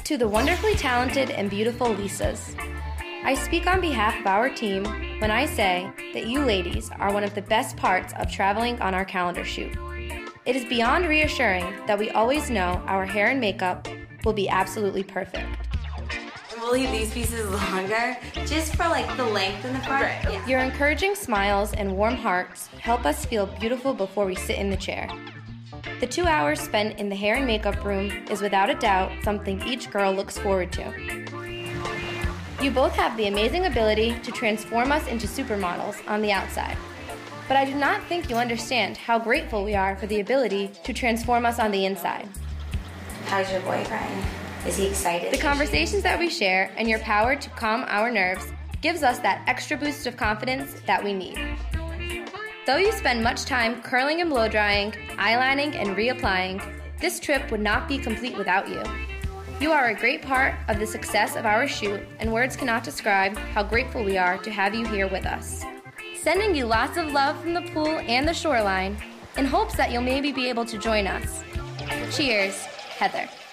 To the wonderfully talented and beautiful Lisas. I speak on behalf of our team when I say that you ladies are one of the best parts of traveling on our calendar shoot. It is beyond reassuring that we always know our hair and makeup will be absolutely perfect. And we'll leave these pieces longer, just for like the length in the front. Right. Yeah. Your encouraging smiles and warm hearts help us feel beautiful before we sit in the chair. The 2 hours spent in the hair and makeup room is without a doubt something each girl looks forward to. You both have the amazing ability to transform us into supermodels on the outside. But I do not think you understand how grateful we are for the ability to transform us on the inside. How's your boyfriend? Is he excited? The conversations that we share and your power to calm our nerves gives us that extra boost of confidence that we need. Though you spend much time curling and blow-drying, eyelining and reapplying, this trip would not be complete without you. You are a great part of the success of our shoot, and words cannot describe how grateful we are to have you here with us. Sending you lots of love from the pool and the shoreline, in hopes that you'll maybe be able to join us. Cheers, Heather.